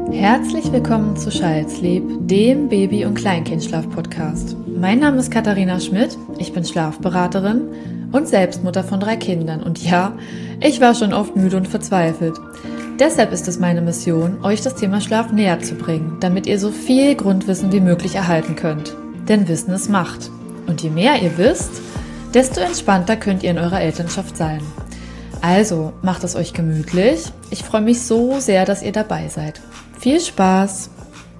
Herzlich willkommen zu Scheidsleb, dem Baby- und Kleinkindschlaf-Podcast. Mein Name ist Katharina Schmidt, ich bin Schlafberaterin und Selbstmutter von 3 Kindern. Und ja, ich war schon oft müde und verzweifelt. Deshalb ist es meine Mission, euch das Thema Schlaf näher zu bringen, damit ihr so viel Grundwissen wie möglich erhalten könnt. Denn Wissen ist Macht. Und je mehr ihr wisst, desto entspannter könnt ihr in eurer Elternschaft sein. Also, macht es euch gemütlich. Ich freue mich so sehr, dass ihr dabei seid. Viel Spaß!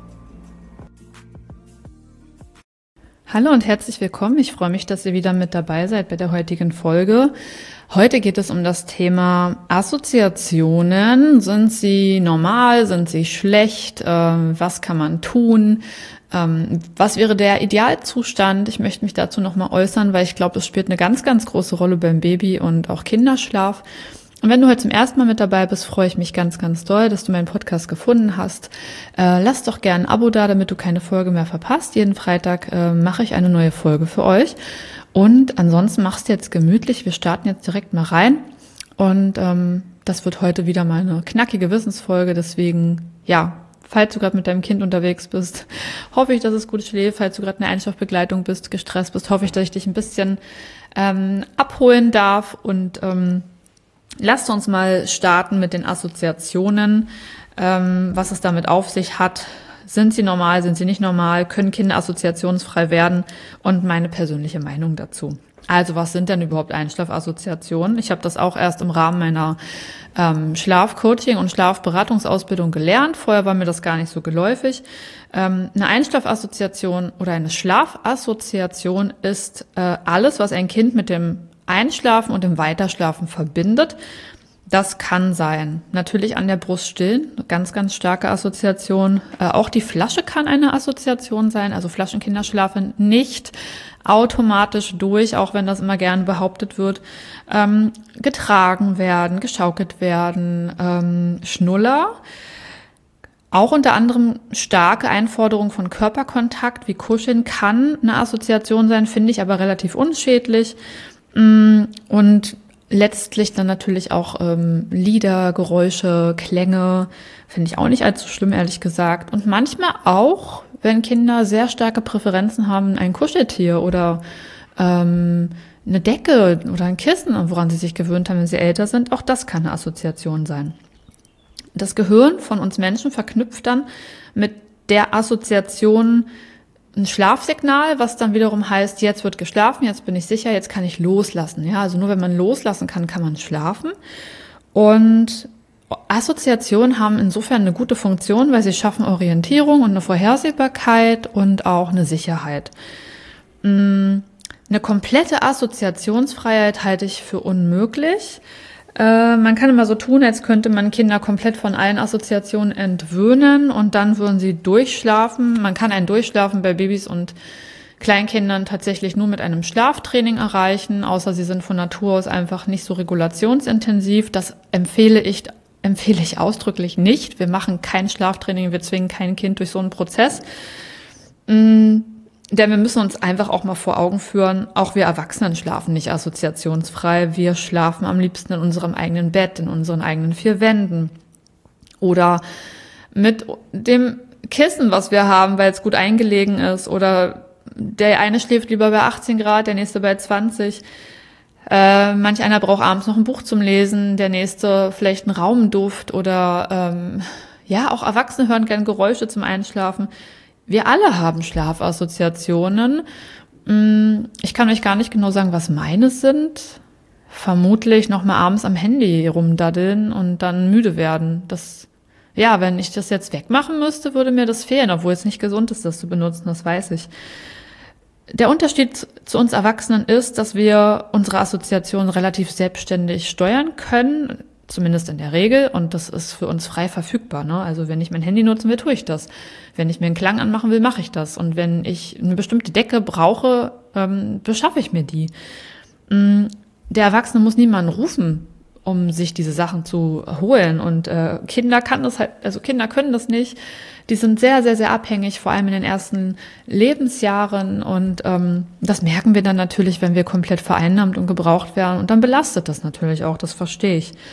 Hallo und herzlich willkommen. Ich freue mich, dass ihr wieder mit dabei seid bei der heutigen Folge. Heute geht es um das Thema Assoziationen. Sind sie normal? Sind sie schlecht? Was kann man tun? Was wäre der Idealzustand? Ich möchte mich dazu nochmal äußern, weil ich glaube, es spielt eine ganz, ganz große Rolle beim Baby- und auch Kinderschlaf. Und wenn du heute zum ersten Mal mit dabei bist, freue ich mich ganz, ganz doll, dass du meinen Podcast gefunden hast. Lass doch gerne ein Abo da, damit du keine Folge mehr verpasst. Jeden Freitag mache ich eine neue Folge für euch. Und ansonsten machst du jetzt gemütlich. Wir starten jetzt direkt mal rein. Und das wird heute wieder mal eine knackige Wissensfolge. Deswegen, ja, falls du gerade mit deinem Kind unterwegs bist, hoffe ich, dass es gut schläft. Falls du gerade in der Einschlafbegleitung bist, gestresst bist, hoffe ich, dass ich dich ein bisschen abholen darf. Und lasst uns mal starten mit den Assoziationen, was es damit auf sich hat. Sind sie normal, sind sie nicht normal? Können Kinder assoziationsfrei werden? Und meine persönliche Meinung dazu. Also was sind denn überhaupt Einschlafassoziationen? Ich habe das auch erst im Rahmen meiner Schlafcoaching- und Schlafberatungsausbildung gelernt. Vorher war mir das gar nicht so geläufig. Eine Einschlafassoziation oder eine Schlafassoziation ist alles, was ein Kind mit dem Einschlafen und dem Weiterschlafen verbindet. Das kann sein, natürlich an der Brust stillen, eine ganz, ganz starke Assoziation. Auch die Flasche kann eine Assoziation sein, also Flaschenkinder schlafen nicht automatisch durch, auch wenn das immer gerne behauptet wird. Getragen werden, geschaukelt werden, Schnuller. Auch unter anderem starke Einforderung von Körperkontakt wie Kuscheln kann eine Assoziation sein, finde ich aber relativ unschädlich. Und letztlich dann natürlich auch Lieder, Geräusche, Klänge, finde ich auch nicht allzu schlimm, ehrlich gesagt. Und manchmal auch, wenn Kinder sehr starke Präferenzen haben, ein Kuscheltier oder eine Decke oder ein Kissen, woran sie sich gewöhnt haben, wenn sie älter sind, auch das kann eine Assoziation sein. Das Gehirn von uns Menschen verknüpft dann mit der Assoziation ein Schlafsignal, was dann wiederum heißt, jetzt wird geschlafen, jetzt bin ich sicher, jetzt kann ich loslassen. Ja, also nur wenn man loslassen kann, kann man schlafen. Und Assoziationen haben insofern eine gute Funktion, weil sie schaffen Orientierung und eine Vorhersehbarkeit und auch eine Sicherheit. Eine komplette Assoziationsfreiheit halte ich für unmöglich. Man kann immer so tun, als könnte man Kinder komplett von allen Assoziationen entwöhnen und dann würden sie durchschlafen. Man kann ein Durchschlafen bei Babys und Kleinkindern tatsächlich nur mit einem Schlaftraining erreichen, außer sie sind von Natur aus einfach nicht so regulationsintensiv. Das empfehle ich ausdrücklich nicht. Wir machen kein Schlaftraining, wir zwingen kein Kind durch so einen Prozess. Denn wir müssen uns einfach auch mal vor Augen führen, auch wir Erwachsenen schlafen nicht assoziationsfrei. Wir schlafen am liebsten in unserem eigenen Bett, in unseren eigenen 4 Wänden. Oder mit dem Kissen, was wir haben, weil es gut eingelegen ist. Oder der eine schläft lieber bei 18 Grad, der nächste bei 20. Manch einer braucht abends noch ein Buch zum Lesen, der nächste vielleicht einen Raumduft. Oder auch Erwachsene hören gerne Geräusche zum Einschlafen. Wir alle haben Schlafassoziationen. Ich kann euch gar nicht genau sagen, was meine sind. Vermutlich noch mal abends am Handy rumdaddeln und dann müde werden. Wenn ich das jetzt wegmachen müsste, würde mir das fehlen, obwohl es nicht gesund ist, das zu benutzen, das weiß ich. Der Unterschied zu uns Erwachsenen ist, dass wir unsere Assoziationen relativ selbstständig steuern können, zumindest in der Regel, und das ist für uns frei verfügbar. Ne? Also wenn ich mein Handy nutzen will, tue ich das. Wenn ich mir einen Klang anmachen will, mache ich das. Und wenn ich eine bestimmte Decke brauche, beschaffe ich mir die. Der Erwachsene muss niemanden rufen, um sich diese Sachen zu holen. Und Kinder können das nicht. Die sind sehr, sehr, sehr abhängig, vor allem in den ersten Lebensjahren. Und das merken wir dann natürlich, wenn wir komplett vereinnahmt und gebraucht werden. Und dann belastet das natürlich auch, das verstehe ich.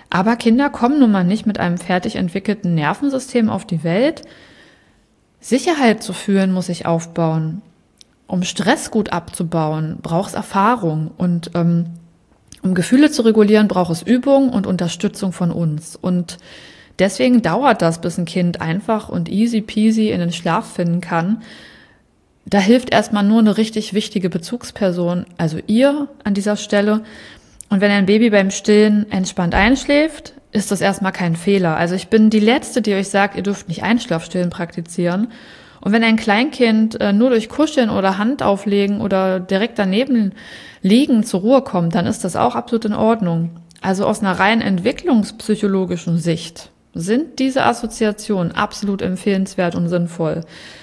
Aber Kinder kommen nun mal nicht mit einem fertig entwickelten Nervensystem auf die Welt. Sicherheit zu fühlen muss ich aufbauen. Um Stress gut abzubauen, braucht es Erfahrung. Und um Gefühle zu regulieren, braucht es Übung und Unterstützung von uns. Und deswegen dauert das, bis ein Kind einfach und easy peasy in den Schlaf finden kann. Da hilft erstmal nur eine richtig wichtige Bezugsperson, also ihr an dieser Stelle. Und wenn ein Baby beim Stillen entspannt einschläft, ist das erstmal kein Fehler. Also ich bin die Letzte, die euch sagt, ihr dürft nicht Einschlafstillen praktizieren. Und wenn ein Kleinkind nur durch Kuscheln oder Hand auflegen oder direkt daneben liegen zur Ruhe kommt, dann ist das auch absolut in Ordnung. Also aus einer rein entwicklungspsychologischen Sicht sind diese Assoziationen absolut empfehlenswert und sinnvoll.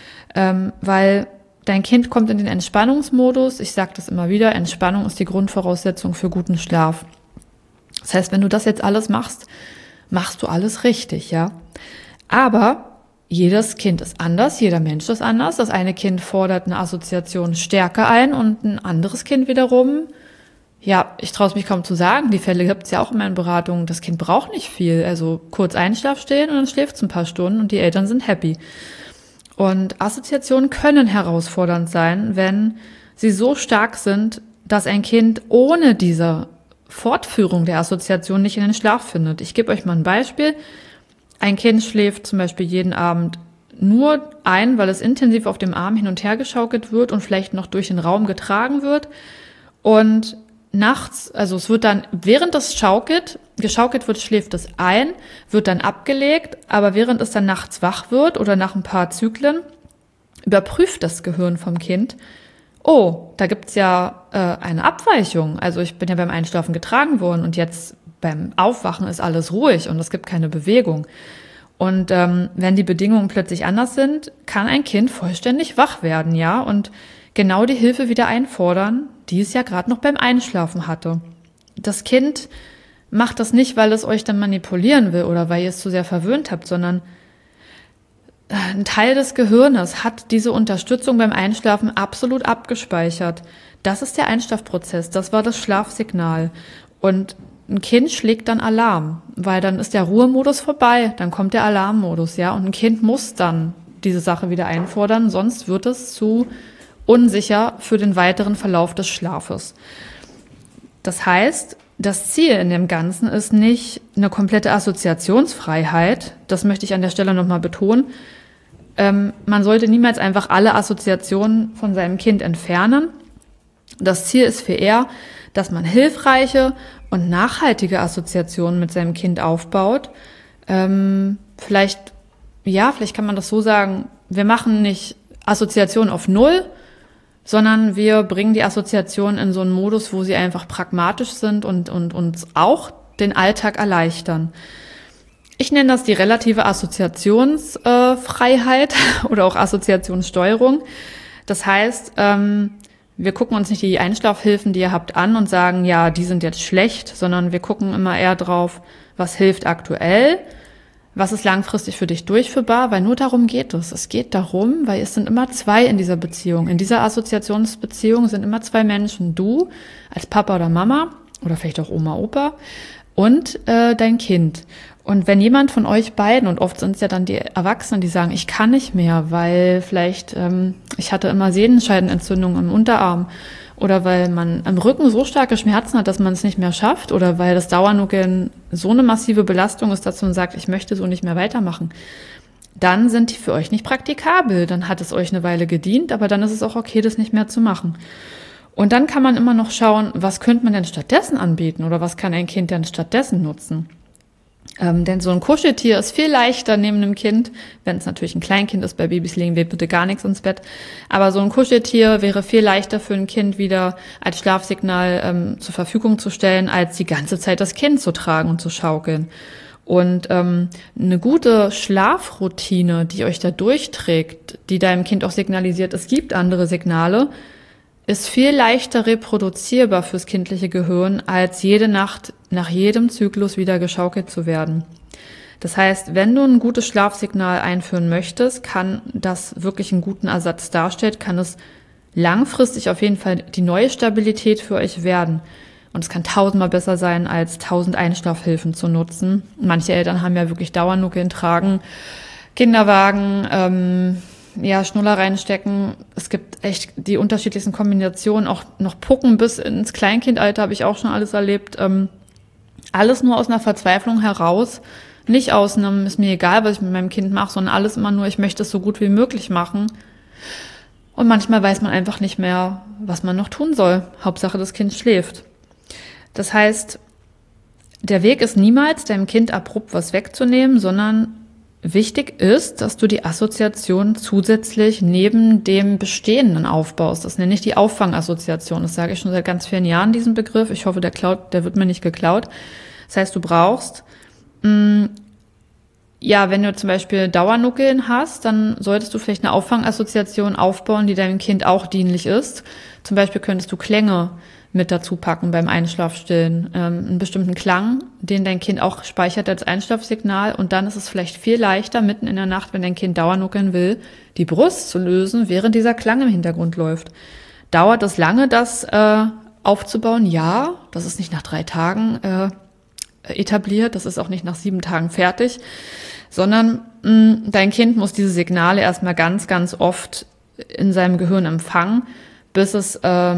Weil dein Kind kommt in den Entspannungsmodus. Ich sage das immer wieder, Entspannung ist die Grundvoraussetzung für guten Schlaf. Das heißt, wenn du das jetzt alles machst, machst du alles richtig, ja. Aber jedes Kind ist anders, jeder Mensch ist anders. Das eine Kind fordert eine Assoziation stärker ein und ein anderes Kind wiederum, ja, ich traue es mich kaum zu sagen, die Fälle gibt es ja auch in meinen Beratungen, das Kind braucht nicht viel, also kurz Einschlafstillen und dann schläft es ein paar Stunden und die Eltern sind happy. Und Assoziationen können herausfordernd sein, wenn sie so stark sind, dass ein Kind ohne diese Fortführung der Assoziation nicht in den Schlaf findet. Ich gebe euch mal ein Beispiel. Ein Kind schläft zum Beispiel jeden Abend nur ein, weil es intensiv auf dem Arm hin und her geschaukelt wird und vielleicht noch durch den Raum getragen wird. Und nachts, also es wird dann, während es geschaukelt wird, schläft es ein, wird dann abgelegt, aber während es dann nachts wach wird oder nach ein paar Zyklen, überprüft das Gehirn vom Kind, oh, da gibt's ja eine Abweichung. Also ich bin ja beim Einschlafen getragen worden und jetzt beim Aufwachen ist alles ruhig und es gibt keine Bewegung. Und wenn die Bedingungen plötzlich anders sind, kann ein Kind vollständig wach werden, ja, und genau die Hilfe wieder einfordern, die es ja gerade noch beim Einschlafen hatte. Das Kind macht das nicht, weil es euch dann manipulieren will oder weil ihr es zu sehr verwöhnt habt, sondern ein Teil des Gehirnes hat diese Unterstützung beim Einschlafen absolut abgespeichert. Das ist der Einschlafprozess, das war das Schlafsignal. Und ein Kind schlägt dann Alarm, weil dann ist der Ruhemodus vorbei, dann kommt der Alarmmodus, ja, und ein Kind muss dann diese Sache wieder einfordern, sonst wird es zu unsicher für den weiteren Verlauf des Schlafes. Das heißt, das Ziel in dem Ganzen ist nicht eine komplette Assoziationsfreiheit, das möchte ich an der Stelle nochmal betonen. Man sollte niemals einfach alle Assoziationen von seinem Kind entfernen. Das Ziel ist viel eher, dass man hilfreiche und nachhaltige Assoziationen mit seinem Kind aufbaut. Vielleicht kann man das so sagen, wir machen nicht Assoziationen auf Null, sondern wir bringen die Assoziationen in so einen Modus, wo sie einfach pragmatisch sind und uns auch den Alltag erleichtern. Ich nenne das die relative Assoziationsfreiheit oder auch Assoziationssteuerung. Das heißt, wir gucken uns nicht die Einschlafhilfen, die ihr habt, an und sagen, ja, die sind jetzt schlecht, sondern wir gucken immer eher drauf, was hilft aktuell, was ist langfristig für dich durchführbar, weil nur darum geht es. Es geht darum, weil es sind immer zwei in dieser Beziehung. In dieser Assoziationsbeziehung sind immer zwei Menschen. Du als Papa oder Mama oder vielleicht auch Oma, Opa und dein Kind. Und wenn jemand von euch beiden, und oft sind es ja dann die Erwachsenen, die sagen, ich kann nicht mehr, weil vielleicht ich hatte immer Sehnenscheidenentzündung im Unterarm oder weil man am Rücken so starke Schmerzen hat, dass man es nicht mehr schafft oder weil das Dauernuckeln so eine massive Belastung ist, dass man sagt, ich möchte so nicht mehr weitermachen, dann sind die für euch nicht praktikabel. Dann hat es euch eine Weile gedient, aber dann ist es auch okay, das nicht mehr zu machen. Und dann kann man immer noch schauen, was könnte man denn stattdessen anbieten oder was kann ein Kind denn stattdessen nutzen? Denn so ein Kuscheltier ist viel leichter neben einem Kind, wenn es natürlich ein Kleinkind ist, bei Babys legen wir bitte gar nichts ins Bett, aber so ein Kuscheltier wäre viel leichter für ein Kind wieder als Schlafsignal zur Verfügung zu stellen, als die ganze Zeit das Kind zu tragen und zu schaukeln. Und eine gute Schlafroutine, die euch da durchträgt, die deinem Kind auch signalisiert, es gibt andere Signale, ist viel leichter reproduzierbar fürs kindliche Gehirn, als jede Nacht nach jedem Zyklus wieder geschaukelt zu werden. Das heißt, wenn du ein gutes Schlafsignal einführen möchtest, kann das wirklich einen guten Ersatz darstellen, kann es langfristig auf jeden Fall die neue Stabilität für euch werden. Und es kann tausendmal besser sein, als 1000 Einschlafhilfen zu nutzen. Manche Eltern haben ja wirklich Dauernuckeln, tragen Kinderwagen, Schnuller reinstecken. Es gibt echt die unterschiedlichsten Kombinationen, auch noch Pucken bis ins Kleinkindalter habe ich auch schon alles erlebt. Alles nur aus einer Verzweiflung heraus. Nicht aus einem, ist mir egal, was ich mit meinem Kind mache, sondern alles immer nur, ich möchte es so gut wie möglich machen. Und manchmal weiß man einfach nicht mehr, was man noch tun soll. Hauptsache, das Kind schläft. Das heißt, der Weg ist niemals, deinem Kind abrupt was wegzunehmen, sondern wichtig ist, dass du die Assoziation zusätzlich neben dem Bestehenden aufbaust. Das nenne ich die Auffangassoziation. Das sage ich schon seit ganz vielen Jahren, diesen Begriff. Ich hoffe, der wird mir nicht geklaut. Das heißt, du brauchst, wenn du zum Beispiel Dauernuckeln hast, dann solltest du vielleicht eine Auffangassoziation aufbauen, die deinem Kind auch dienlich ist. Zum Beispiel könntest du Klänge mit dazu packen beim Einschlafstillen. Einen bestimmten Klang, den dein Kind auch speichert als Einschlafsignal. Und dann ist es vielleicht viel leichter, mitten in der Nacht, wenn dein Kind dauernuckeln will, die Brust zu lösen, während dieser Klang im Hintergrund läuft. Dauert es lange, das aufzubauen? Ja, das ist nicht nach 3 Tagen etabliert, das ist auch nicht nach 7 Tagen fertig, sondern dein Kind muss diese Signale erstmal ganz, ganz oft in seinem Gehirn empfangen, bis es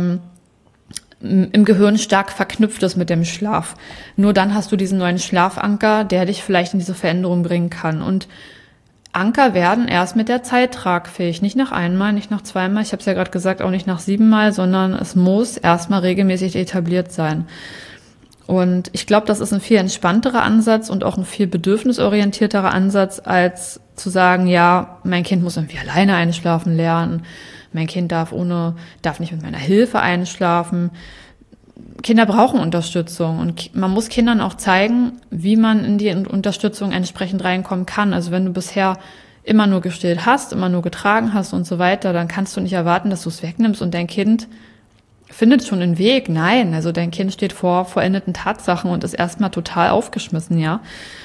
im Gehirn stark verknüpft ist mit dem Schlaf. Nur dann hast du diesen neuen Schlafanker, der dich vielleicht in diese Veränderung bringen kann. Und Anker werden erst mit der Zeit tragfähig. Nicht nach einmal, nicht nach zweimal. Ich habe es ja gerade gesagt, auch nicht nach 7 Mal, sondern es muss erstmal regelmäßig etabliert sein. Und ich glaube, das ist ein viel entspannterer Ansatz und auch ein viel bedürfnisorientierterer Ansatz, als zu sagen, ja, mein Kind muss irgendwie alleine einschlafen lernen. Mein Kind darf nicht mit meiner Hilfe einschlafen. Kinder brauchen Unterstützung und man muss Kindern auch zeigen, wie man in die Unterstützung entsprechend reinkommen kann. Also wenn du bisher immer nur gestillt hast, immer nur getragen hast und so weiter, dann kannst du nicht erwarten, dass du es wegnimmst und dein Kind findet schon einen Weg. Nein, also dein Kind steht vor vollendeten Tatsachen und ist erstmal total aufgeschmissen, ja.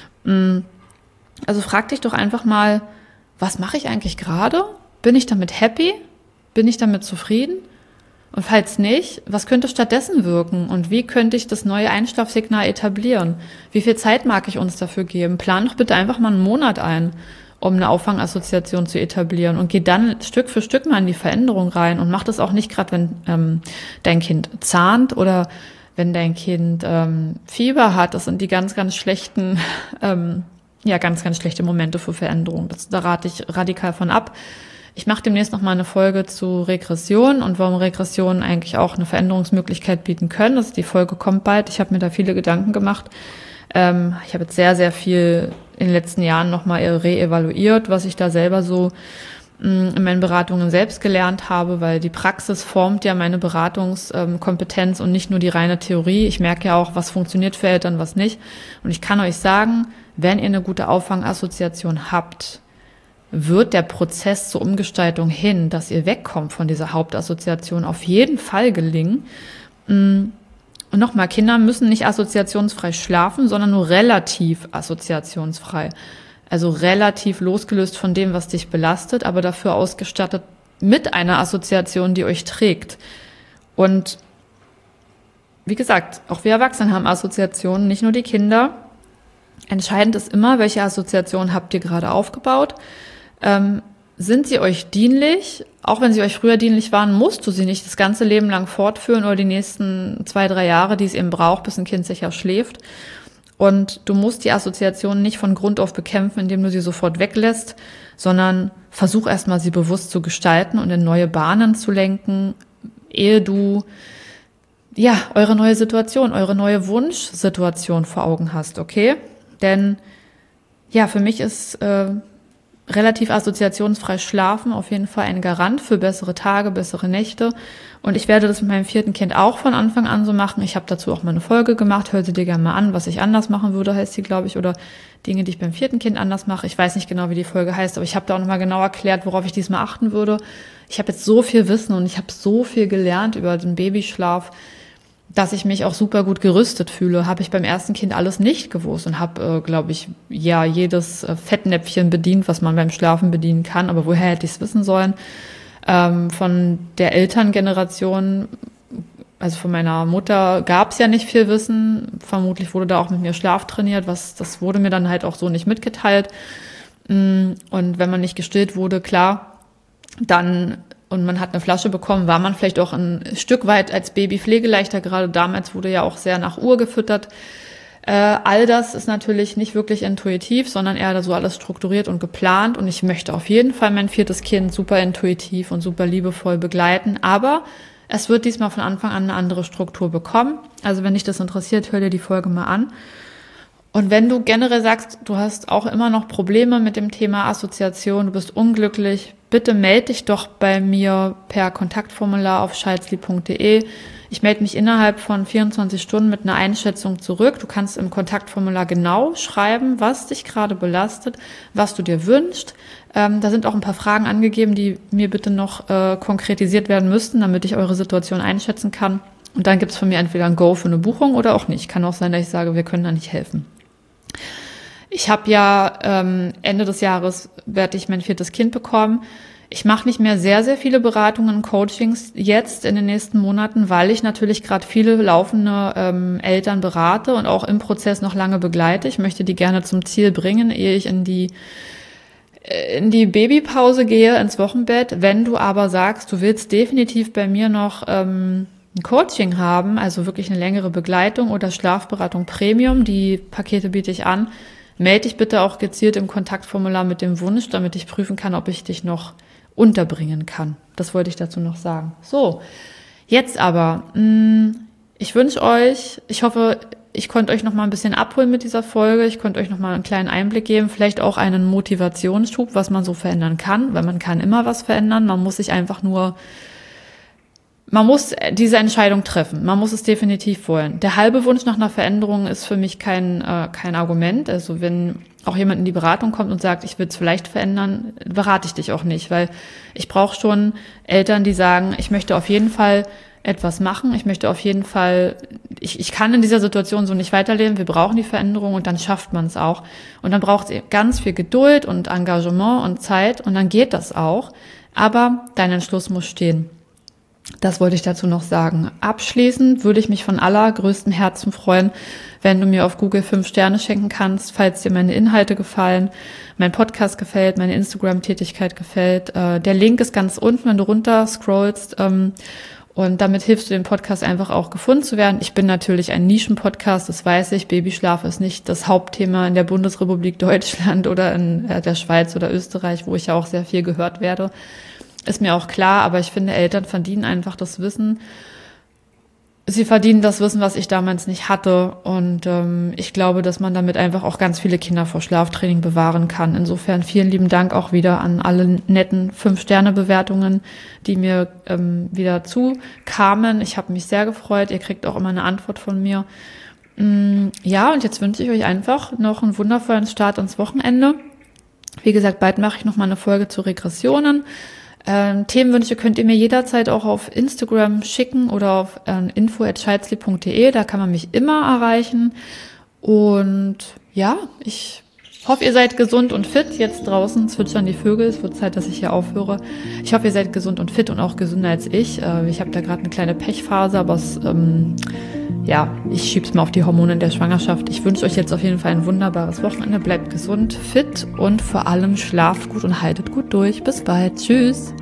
Also frag dich doch einfach mal, was mache ich eigentlich gerade? Bin ich damit happy? Bin ich damit zufrieden? Und falls nicht, was könnte stattdessen wirken? Und wie könnte ich das neue Einschlafsignal etablieren? Wie viel Zeit mag ich uns dafür geben? Plan doch bitte einfach mal einen Monat ein, um eine Auffangassoziation zu etablieren und geh dann Stück für Stück mal in die Veränderung rein und mach das auch nicht gerade, wenn dein Kind zahnt oder wenn dein Kind Fieber hat. Das sind die ganz, ganz schlechten, ganz, ganz schlechte Momente für Veränderung. Da rate ich radikal von ab. Ich mache demnächst noch mal eine Folge zu Regression und warum Regressionen eigentlich auch eine Veränderungsmöglichkeit bieten können. Also die Folge kommt bald. Ich habe mir da viele Gedanken gemacht. Ich habe jetzt sehr, sehr viel in den letzten Jahren noch mal reevaluiert, was ich da selber so in meinen Beratungen selbst gelernt habe, weil die Praxis formt ja meine Beratungskompetenz und nicht nur die reine Theorie. Ich merke ja auch, was funktioniert für Eltern, was nicht. Und ich kann euch sagen, wenn ihr eine gute Auffangassoziation habt, wird der Prozess zur Umgestaltung hin, dass ihr wegkommt von dieser Hauptassoziation, auf jeden Fall gelingen. Und nochmal, Kinder müssen nicht assoziationsfrei schlafen, sondern nur relativ assoziationsfrei. Also relativ losgelöst von dem, was dich belastet, aber dafür ausgestattet mit einer Assoziation, die euch trägt. Und wie gesagt, auch wir Erwachsene haben Assoziationen, nicht nur die Kinder. Entscheidend ist immer, welche Assoziation habt ihr gerade aufgebaut. Sind sie euch dienlich? Auch wenn sie euch früher dienlich waren, musst du sie nicht das ganze Leben lang fortführen oder die nächsten 2-3 Jahre, die es eben braucht, bis ein Kind sicher schläft. Und du musst die Assoziation nicht von Grund auf bekämpfen, indem du sie sofort weglässt, sondern versuch erstmal, sie bewusst zu gestalten und in neue Bahnen zu lenken, ehe du eure neue Situation, eure neue Wunschsituation vor Augen hast, okay? Denn für mich ist relativ assoziationsfrei schlafen auf jeden Fall ein Garant für bessere Tage, bessere Nächte. Und ich werde das mit meinem 4. Kind auch von Anfang an so machen. Ich habe dazu auch mal eine Folge gemacht. Hör sie dir gerne mal an, was ich anders machen würde, heißt sie, glaube ich. Oder Dinge, die ich beim 4. Kind anders mache. Ich weiß nicht genau, wie die Folge heißt, aber ich habe da auch nochmal genau erklärt, worauf ich diesmal achten würde. Ich habe jetzt so viel Wissen und ich habe so viel gelernt über den Babyschlaf, dass ich mich auch super gut gerüstet fühle. Habe ich beim 1. Kind alles nicht gewusst und habe, glaube ich, jedes Fettnäpfchen bedient, was man beim Schlafen bedienen kann. Aber woher hätte ich es wissen sollen? Von der Elterngeneration also von meiner Mutter gab es ja nicht viel Wissen. Vermutlich wurde da auch mit mir Schlaf trainiert, das wurde mir dann halt auch so nicht mitgeteilt. Und wenn man nicht gestillt wurde, klar, dann und man hat eine Flasche bekommen, war man vielleicht auch ein Stück weit als Baby pflegeleichter. Gerade damals wurde ja auch sehr nach Uhr gefüttert. All das ist natürlich nicht wirklich intuitiv, sondern eher so alles strukturiert und geplant. Und ich möchte auf jeden Fall mein 4. Kind super intuitiv und super liebevoll begleiten. Aber es wird diesmal von Anfang an eine andere Struktur bekommen. Also wenn dich das interessiert, hör dir die Folge mal an. Und wenn du generell sagst, du hast auch immer noch Probleme mit dem Thema Assoziation, du bist unglücklich, bitte melde dich doch bei mir per Kontaktformular auf scheidli.de. Ich melde mich innerhalb von 24 Stunden mit einer Einschätzung zurück. Du kannst im Kontaktformular genau schreiben, was dich gerade belastet, was du dir wünschst. Da sind auch ein paar Fragen angegeben, die mir bitte noch konkretisiert werden müssten, damit ich eure Situation einschätzen kann. Und dann gibt es von mir entweder ein Go für eine Buchung oder auch nicht. Kann auch sein, dass ich sage, wir können da nicht helfen. Ich habe ja Ende des Jahres werde ich mein 4. Kind bekommen. Ich mache nicht mehr sehr, sehr viele Beratungen und Coachings jetzt in den nächsten Monaten, weil ich natürlich gerade viele laufende Eltern berate und auch im Prozess noch lange begleite. Ich möchte die gerne zum Ziel bringen, ehe ich in die Babypause gehe, ins Wochenbett. Wenn du aber sagst, du willst definitiv bei mir noch ein Coaching haben, also wirklich eine längere Begleitung oder Schlafberatung Premium, die Pakete biete ich an, melde dich bitte auch gezielt im Kontaktformular mit dem Wunsch, damit ich prüfen kann, ob ich dich noch unterbringen kann. Das wollte ich dazu noch sagen. So, jetzt aber, ich wünsche euch, ich hoffe, ich konnte euch noch mal ein bisschen abholen mit dieser Folge. Ich konnte euch noch mal einen kleinen Einblick geben, vielleicht auch einen Motivationsschub, was man so verändern kann, weil man kann immer was verändern. Man muss diese Entscheidung treffen. Man muss es definitiv wollen. Der halbe Wunsch nach einer Veränderung ist für mich kein Argument. Also wenn auch jemand in die Beratung kommt und sagt, ich will es vielleicht verändern, berate ich dich auch nicht, weil ich brauche schon Eltern, die sagen, ich möchte auf jeden Fall etwas machen. Ich möchte auf jeden Fall, ich kann in dieser Situation so nicht weiterleben. Wir brauchen die Veränderung und dann schafft man es auch. Und dann braucht es ganz viel Geduld und Engagement und Zeit und dann geht das auch. Aber dein Entschluss muss stehen. Das wollte ich dazu noch sagen. Abschließend würde ich mich von allergrößtem Herzen freuen, wenn du mir auf Google 5 Sterne schenken kannst, falls dir meine Inhalte gefallen, mein Podcast gefällt, meine Instagram-Tätigkeit gefällt. Der Link ist ganz unten, wenn du runter scrollst. Und damit hilfst du dem Podcast einfach auch gefunden zu werden. Ich bin natürlich ein Nischen-Podcast, das weiß ich. Babyschlaf ist nicht das Hauptthema in der Bundesrepublik Deutschland oder in der Schweiz oder Österreich, wo ich ja auch sehr viel gehört werde. Ist mir auch klar, aber ich finde, Eltern verdienen einfach das Wissen. Sie verdienen das Wissen, was ich damals nicht hatte. Und ich glaube, dass man damit einfach auch ganz viele Kinder vor Schlaftraining bewahren kann. Insofern vielen lieben Dank auch wieder an alle netten 5-Sterne-Bewertungen, die mir wieder zukamen. Ich habe mich sehr gefreut. Ihr kriegt auch immer eine Antwort von mir. Ja, und jetzt wünsche ich euch einfach noch einen wundervollen Start ins Wochenende. Wie gesagt, bald mache ich noch mal eine Folge zu Regressionen. Themenwünsche könnt ihr mir jederzeit auch auf Instagram schicken oder auf info@scheidli.de, da kann man mich immer erreichen. Und ja, ich hoffe, ihr seid gesund und fit. Jetzt draußen zwitschern die Vögel, es wird Zeit, dass ich hier aufhöre. Ich hoffe, ihr seid gesund und fit und auch gesünder als ich. Ich habe da gerade eine kleine Pechphase, aber ich schieb's mal auf die Hormone in der Schwangerschaft. Ich wünsche euch jetzt auf jeden Fall ein wunderbares Wochenende. Bleibt gesund, fit und vor allem schlaft gut und haltet gut durch. Bis bald. Tschüss.